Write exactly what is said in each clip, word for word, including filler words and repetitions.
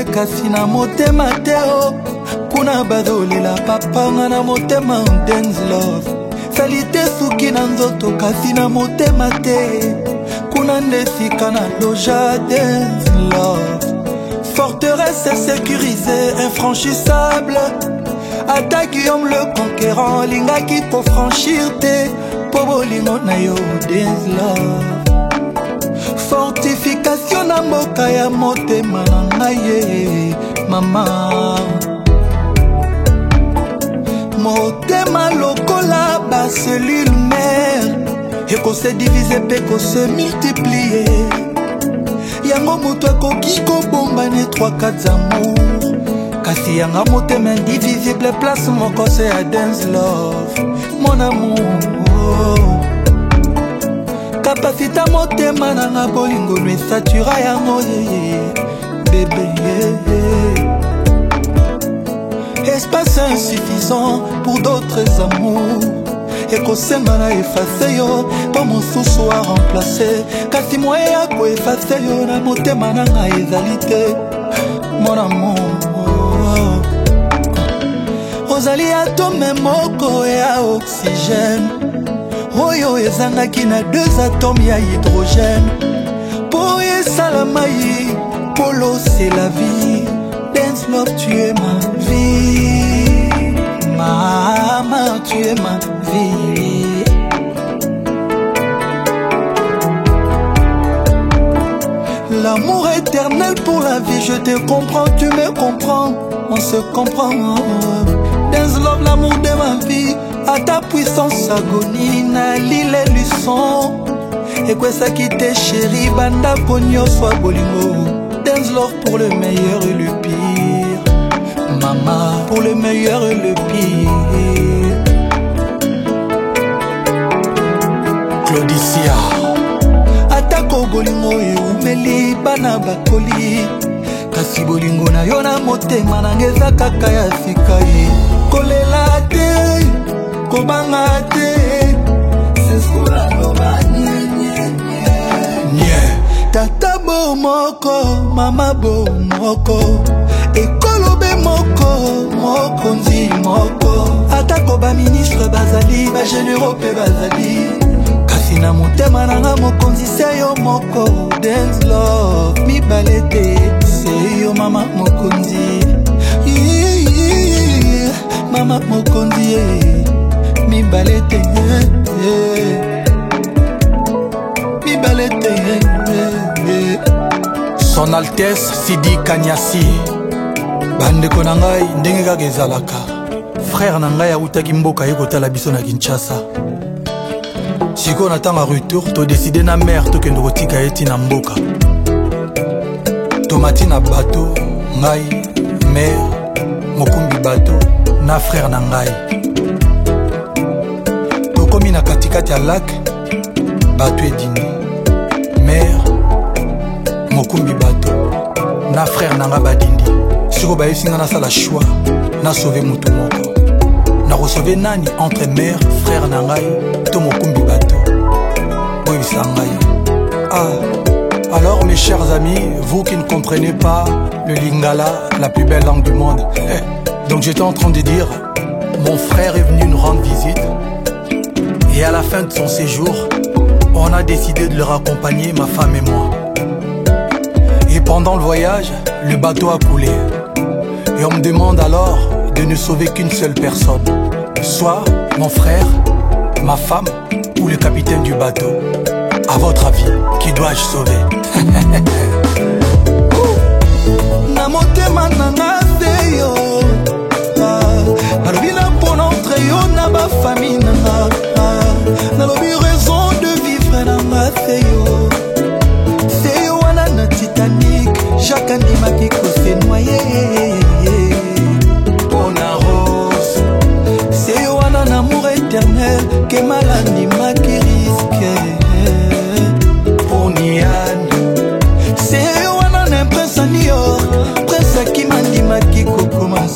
kasi na motema te o kuna bazolela papanga na motema dance love salite suki na nzoto kasi na motema te kuna ndesika na loja dance love forteresse sécurisée infranchissable ata Guillaume le conquérant lingaki po franchir te po bolingo na yo dance love fortification na mboka ya motema na ngai mama motema lokola ba cellule mère eko se diviser pe ko se multiplier yango moto akoki kobombane trois quatre amour kasi yanga motema indivisible place moko se ya dance love mon amour kapasita motema nanga bolingo lwe satura yango bébé espace insuffisant pour d'autres amours ekosenga na efase yo po mosusu a remplace kasi moye ya koefase yo na motema nanga ezali te mon amour ozali atome moko ya oxygène oyo ezangaki na deux atomes ya hydrogène po esala mai polo c'est la vie dance love tu es ma vie maman tu es ma vie l'amour éternel pour la vie je te comprends tu me comprends on se comprend dance love l'amour de ma vie à ta puissance agonie na lile luson ekwesaki te chéri banda ponyo soit bolingo dance love pour le meilleur et le pire maman pour le meilleur et le pire Claudicia atako bolingo eumeli bana bakoli kasi bolingo na yo na motema nanga eza kaka ya sika ye kolela te kobanga te seskola loba nye tata bo moko mama bo moko ekolobe moko mokonzi moko atako ba ministre bazali ba généraux pe bazali kasi na motema nanga mokonzi seyo moko dance love mibale te seyo mama mokonzi mama mokonzi mibale te mibale te Son Altesse Sidi Kanyasi bandeko na ngai ndenge kaka ezalaka frère na ngai autaki mboka ye kotala biso na Kinshasa sikoyo na ntango ya retour todeside na mare tokende kotika ye ntina mboka tomati na bato ngai mare mokumbi bato na frère na ngai tokomi na katikati ya lac bato edini mare mokumbi bato na frère na ngai badindi siko bayesinga nasala choix na sauve mutu moko na resauve nani entre mère frère na ngai to mokumbi bato oyebisa ngai ah alors mes chers amis vous qui ne comprenez pas le lingala la plus belle langue du monde eh, donc j'étais en train de dire mon frère est venu nous rendre visite et à la fin de son séjour on a décidé de le raccompagner ma femme et moi et pendant le voyage le bateau a coulé et on me demande alors de ne sauver qu'une seule personne, soit mon frère, ma femme ou le capitaine du bateau. À votre avis, qui dois-je sauver? Jacques Andimaki s'est noyé. Éternel, que malandima qui risque pour Nian. C'est un impressionnior, presque qui mandima qui kokoma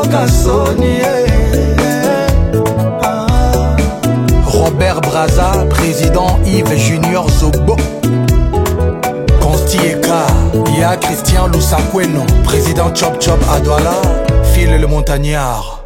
yoka soni Robert Braza, président Yves Junior Zobo Consti Eka, ya Christian Lusakweno, président Chop Chop à Douala, Phil le Montagnard